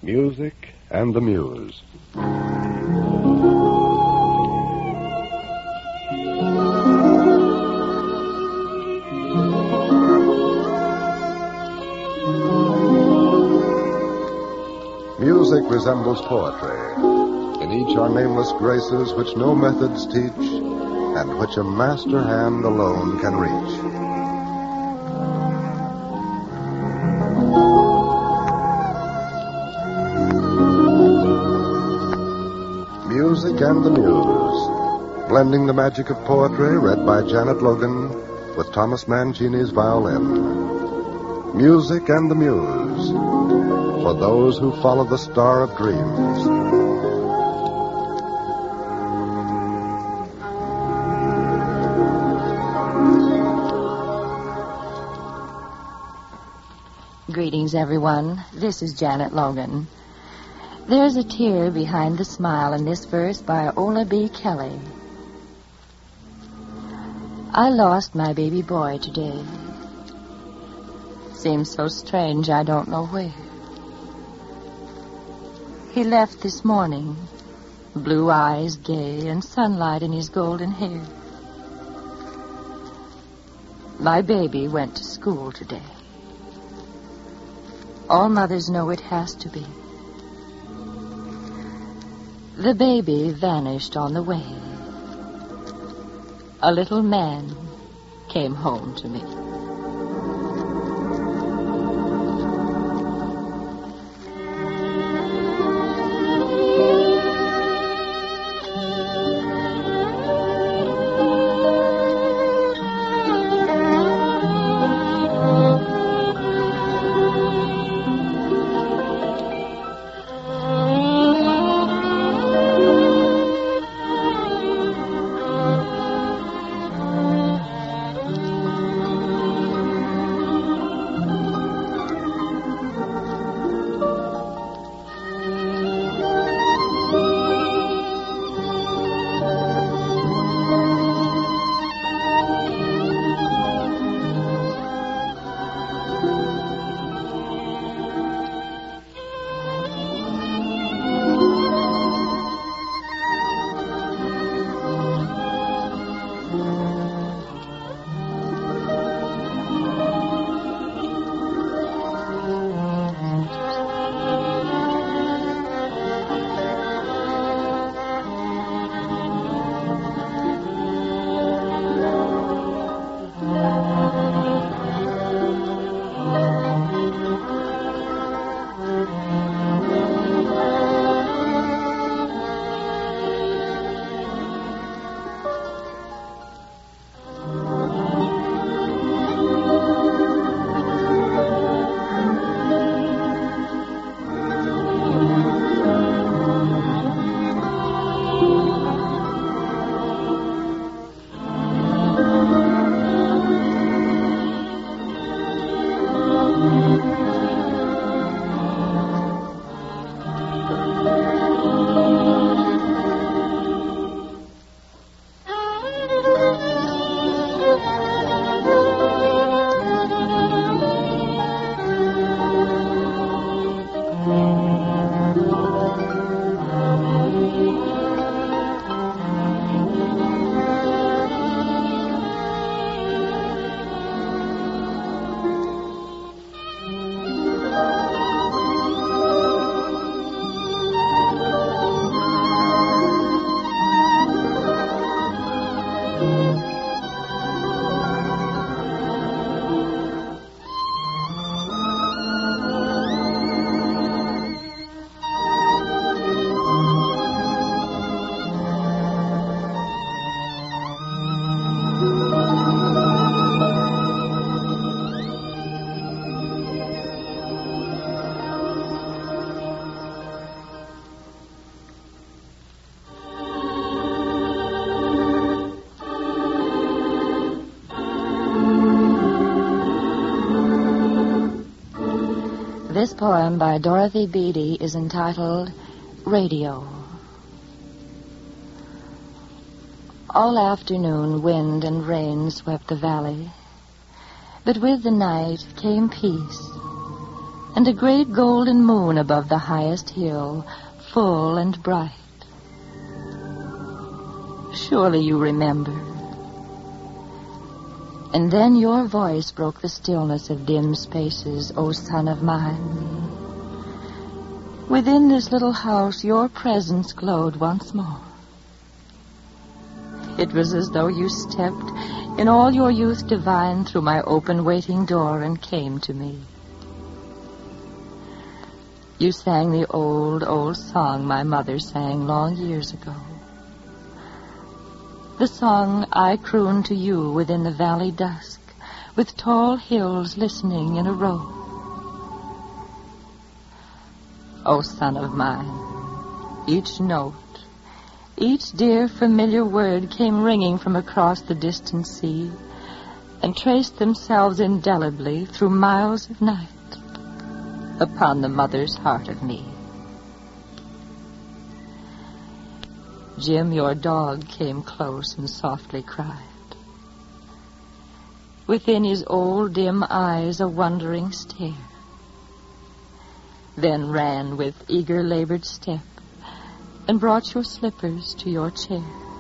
Music and the Muse. Music resembles poetry. In each are nameless graces which no methods teach, and which a master hand alone can reach. Music and the Muse, blending the magic of poetry read by Janet Logan with Thomas Mancini's violin. Music and the Muse, for those who follow the star of dreams. Greetings, everyone. This is Janet Logan. There's a tear behind the smile in this verse by Ola B. Kelly. I lost my baby boy today. Seems so strange, I don't know where. He left this morning, blue eyes gay and sunlight in his golden hair. My baby went to school today. All mothers know it has to be. The baby vanished on the way. A little man came home to me. This poem by Dorothy Beatty is entitled Radio. All afternoon, wind and rain swept the valley, but with the night came peace, and a great golden moon above the highest hill, full and bright. Surely you remember. And then your voice broke the stillness of dim spaces, O son of mine. Within this little house, your presence glowed once more. It was as though you stepped in all your youth divine through my open waiting door and came to me. You sang the old, old song my mother sang long years ago. The song I crooned to you within the valley dusk, with tall hills listening in a row. O son of mine, each note, each dear familiar word came ringing from across the distant sea and traced themselves indelibly through miles of night upon the mother's heart of me. Jim, your dog, came close and softly cried. Within his old dim eyes a wondering stare, then ran with eager labored step and brought your slippers to your chair.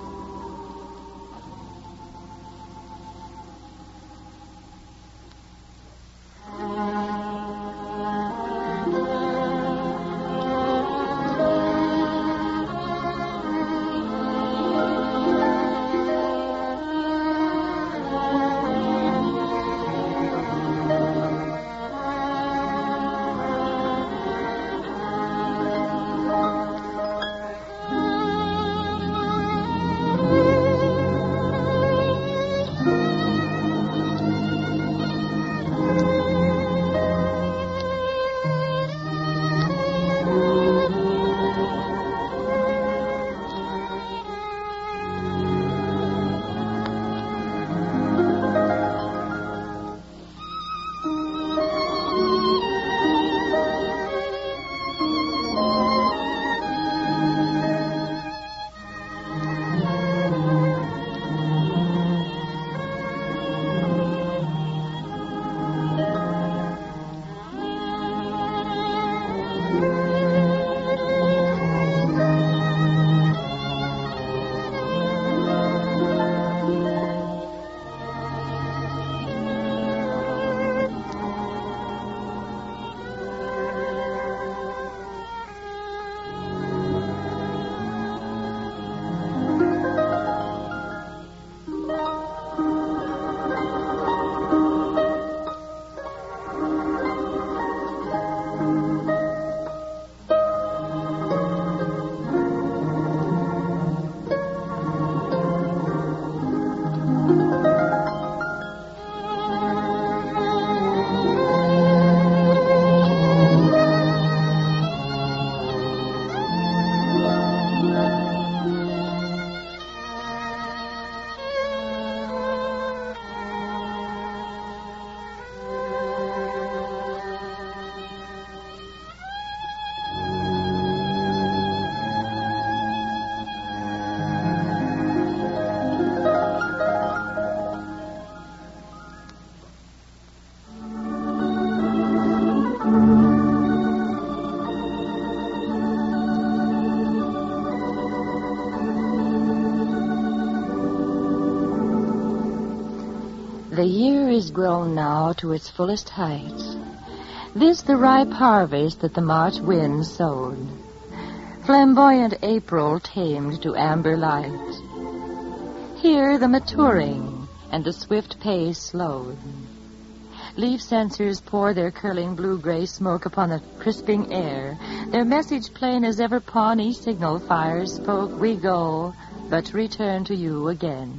The year is grown now to its fullest height. This the ripe harvest that the March winds sowed. Flamboyant April tamed to amber light. Here the maturing and the swift pace slowed. Leaf censers pour their curling blue-gray smoke upon the crisping air. Their message plain as ever Pawnee signal fires spoke. We go, but return to you again.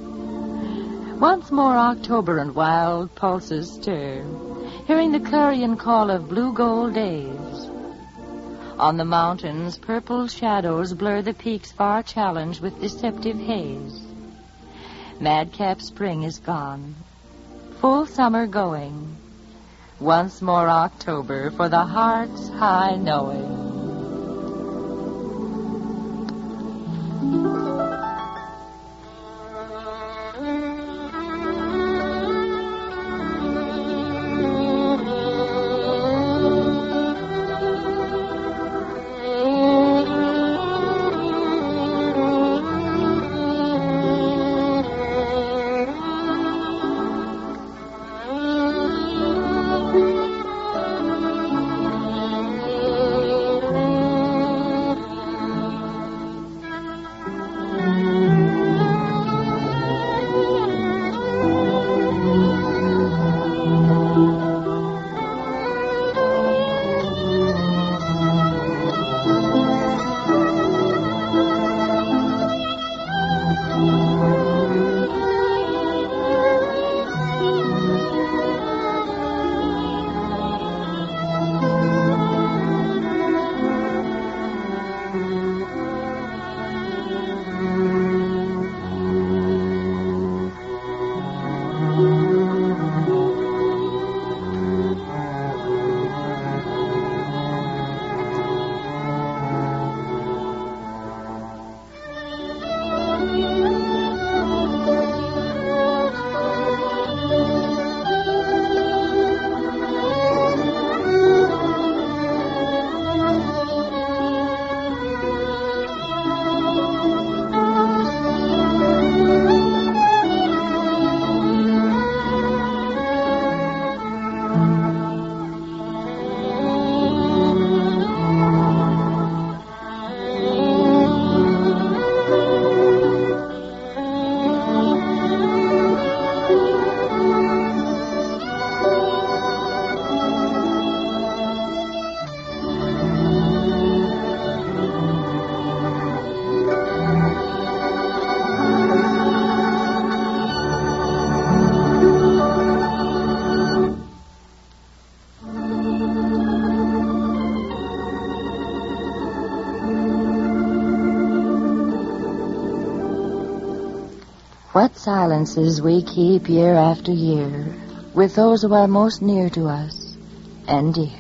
Once more October and wild pulses stir, hearing the clarion call of blue gold days. On the mountains, purple shadows blur the peaks far challenged with deceptive haze. Madcap spring is gone, full summer going. Once more October for the heart's high knowing. What silences we keep year after year with those who are most near to us and dear.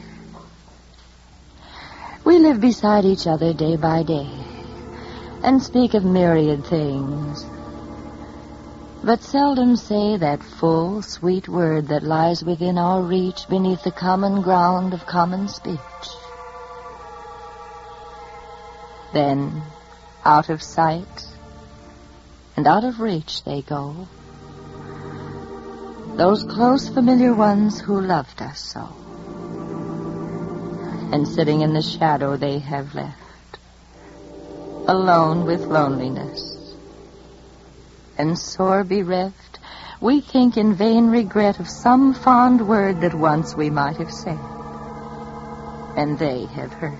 We live beside each other day by day and speak of myriad things, but seldom say that full, sweet word that lies within our reach beneath the common ground of common speech. Then, out of sight and out of reach they go, those close, familiar ones who loved us so. And sitting in the shadow they have left, alone with loneliness. And sore bereft, we think in vain regret of some fond word that once we might have said, and they have heard.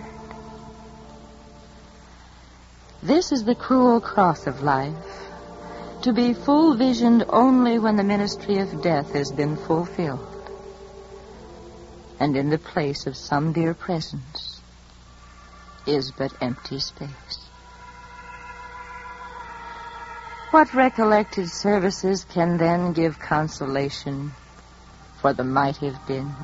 This is the cruel cross of life, to be full-visioned only when the ministry of death has been fulfilled, and in the place of some dear presence is but empty space. What recollected services can then give consolation for the might have been?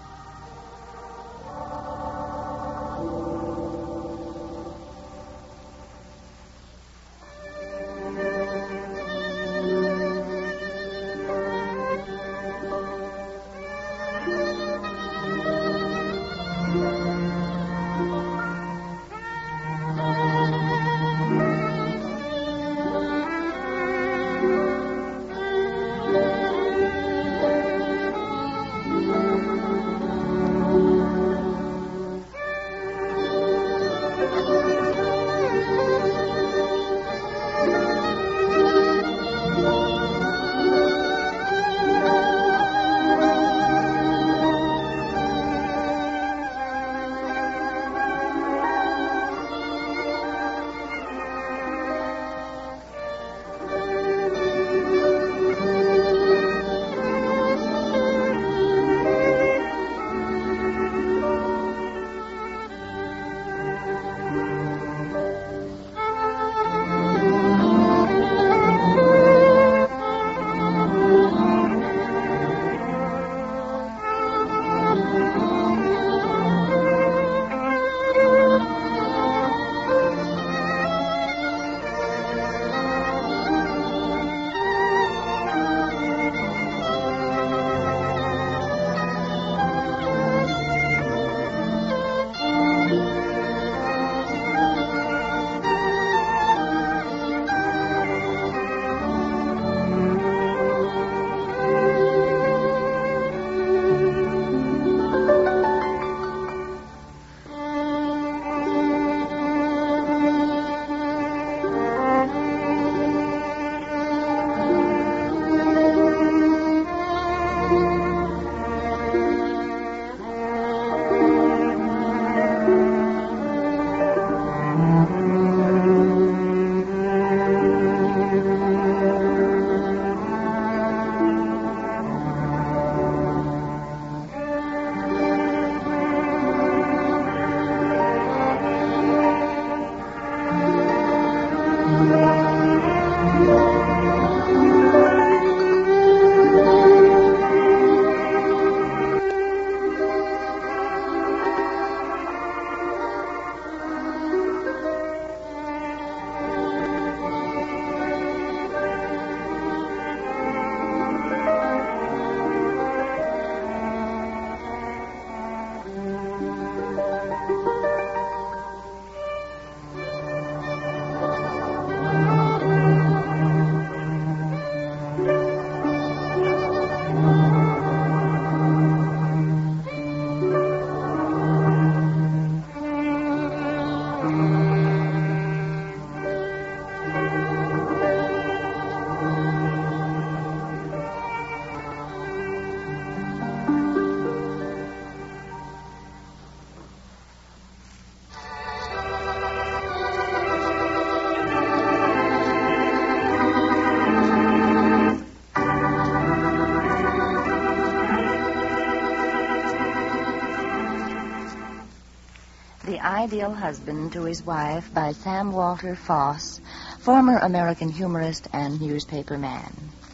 Ideal Husband to His Wife by Sam Walter Foss, former American humorist and newspaper man.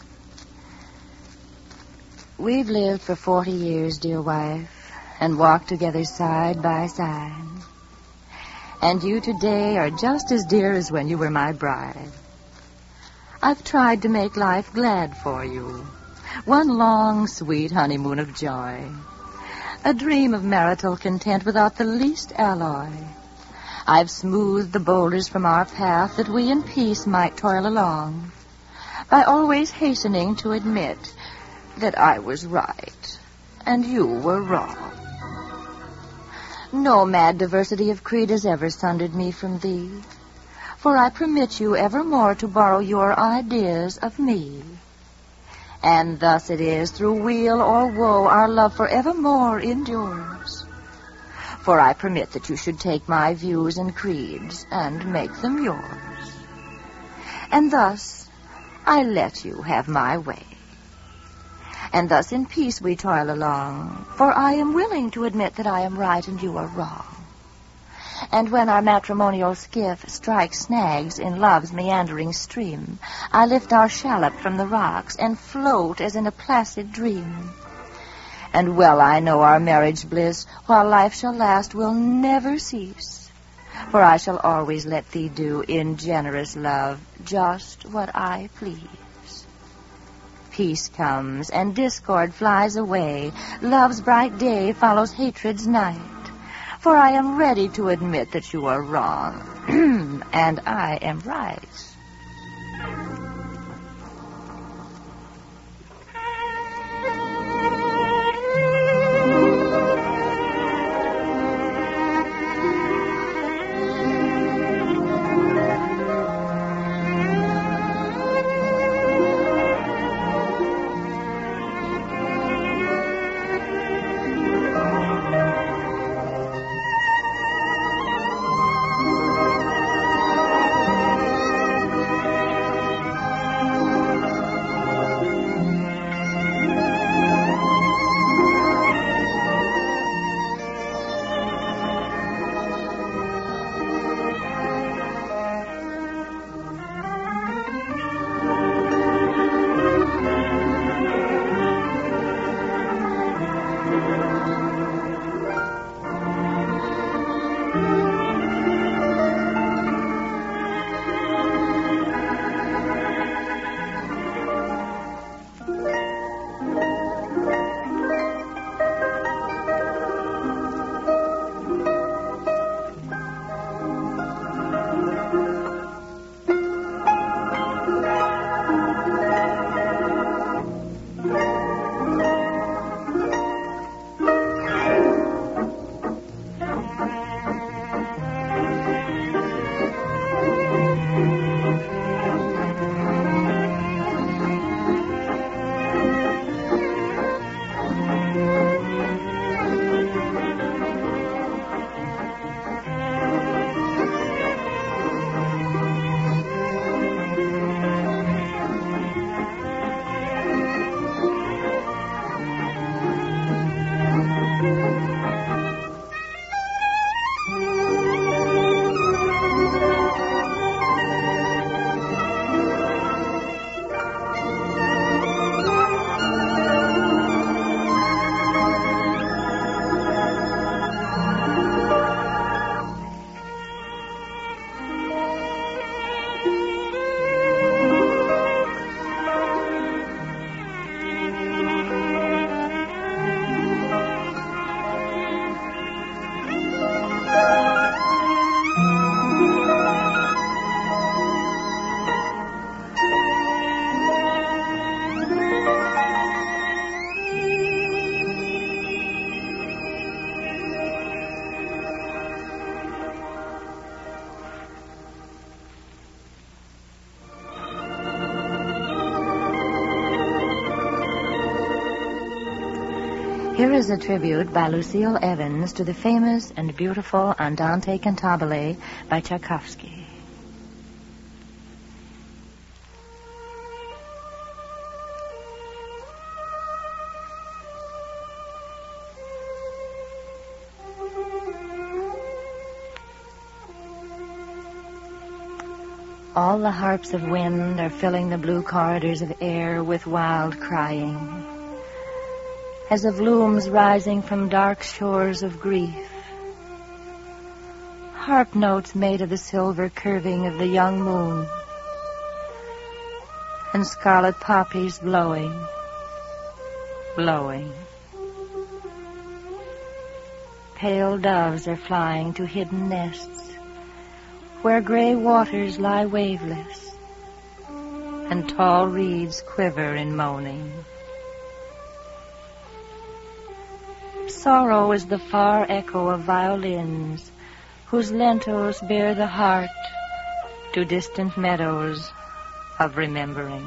We've lived for 40 years, dear wife, and walked together side by side. And you today are just as dear as when you were my bride. I've tried to make life glad for you. One long, sweet honeymoon of joy. A dream of marital content without the least alloy. I've smoothed the boulders from our path that we in peace might toil along, by always hastening to admit that I was right and you were wrong. No mad diversity of creed has ever sundered me from thee, for I permit you evermore to borrow your ideas of me. And thus it is, through weal or woe, our love forevermore endures. For I permit that you should take my views and creeds and make them yours. And thus I let you have my way. And thus in peace we toil along, for I am willing to admit that I am right and you are wrong. And when our matrimonial skiff strikes snags in love's meandering stream, I lift our shallop from the rocks and float as in a placid dream. And well I know our marriage bliss, while life shall last, will never cease. For I shall always let thee do, in generous love, just what I please. Peace comes and discord flies away. Love's bright day follows hatred's night. For I am ready to admit that you are wrong, and I am right. Here is a tribute by Lucille Evans to the famous and beautiful Andante Cantabile by Tchaikovsky. All the harps of wind are filling the blue corridors of air with wild crying, as of looms rising from dark shores of grief. Harp notes made of the silver curving of the young moon, and scarlet poppies blowing, blowing. Pale doves are flying to hidden nests, where gray waters lie waveless, and tall reeds quiver in moaning. Sorrow is the far echo of violins, whose lentos bear the heart to distant meadows of remembering.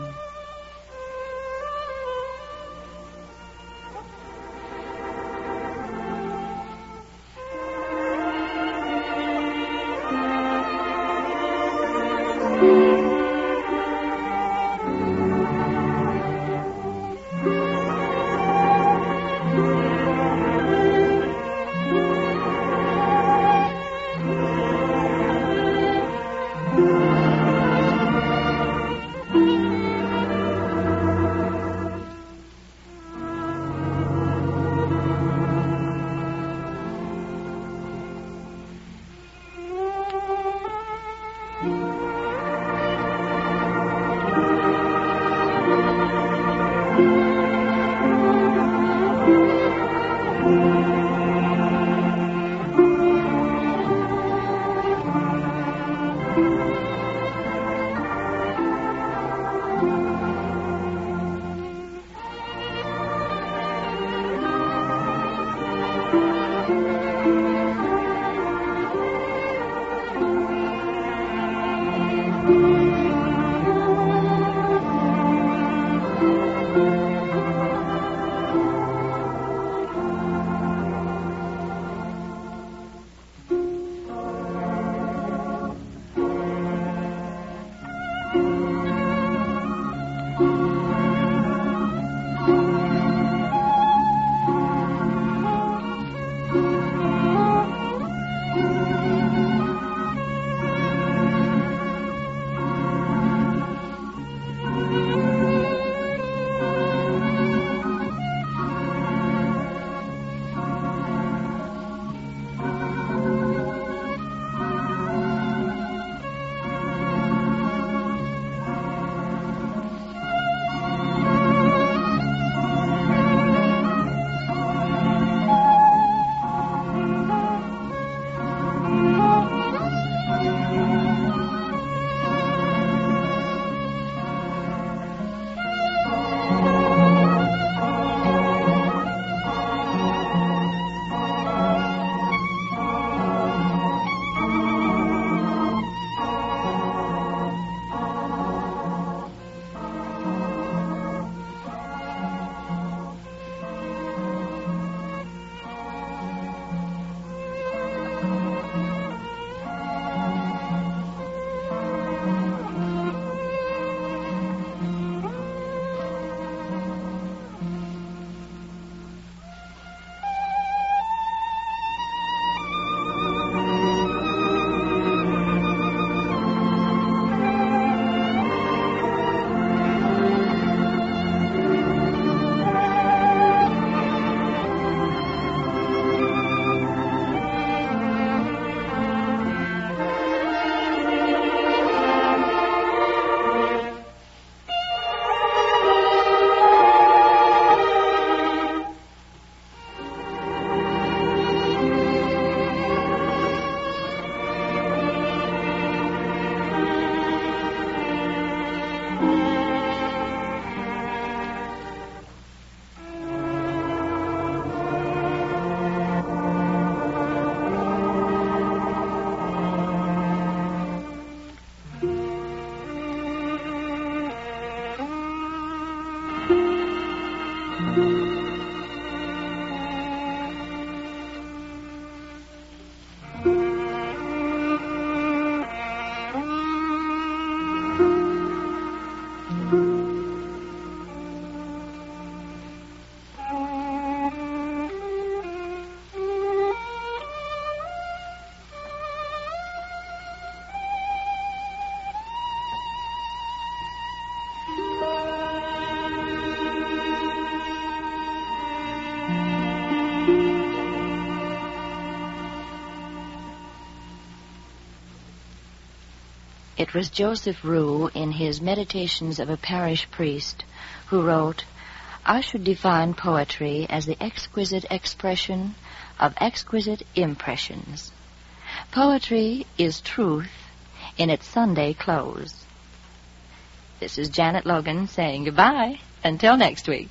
It was Joseph Rue, in his Meditations of a Parish Priest, who wrote, "I should define poetry as the exquisite expression of exquisite impressions. Poetry is truth in its Sunday clothes." This is Janet Logan saying goodbye until next week.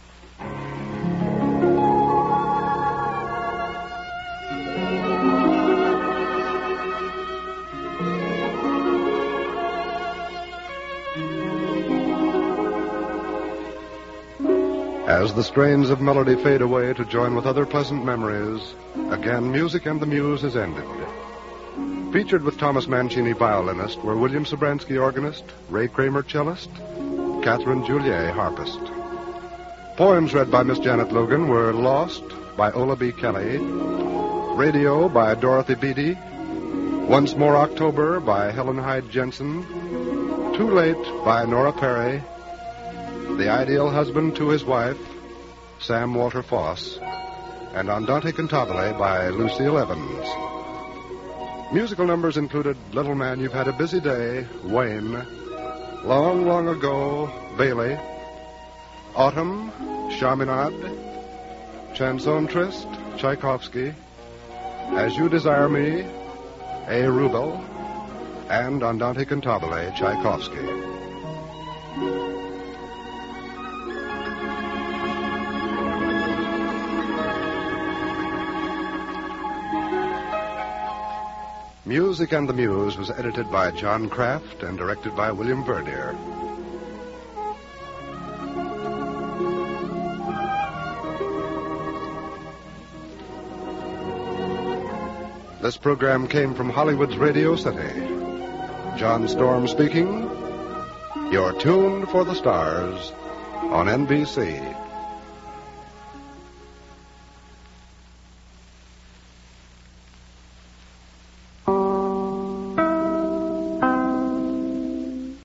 As the strains of melody fade away to join with other pleasant memories, again Music and the Muse is ended. Featured with Thomas Mancini, violinist, were William Sobransky, organist, Ray Kramer, cellist, Catherine Juliet, harpist. Poems read by Miss Janet Logan were Lost by Ola B. Kelly, Radio by Dorothy Beatty, Once More October by Helen Hyde Jensen, Too Late by Nora Perry, The Ideal Husband to His Wife, Sam Walter Foss, and Andante Cantabile by Lucille Evans. Musical numbers included Little Man, You've Had a Busy Day, Wayne, Long, Long Ago, Bailey, Autumn, Chaminade, Chanson Triste, Tchaikovsky, As You Desire Me, A. Rubel, and Andante Cantabile, Tchaikovsky. Music and the Muse was edited by John Kraft and directed by William Verdier. This program came from Hollywood's Radio City. John Storm speaking. You're tuned for the stars on NBC.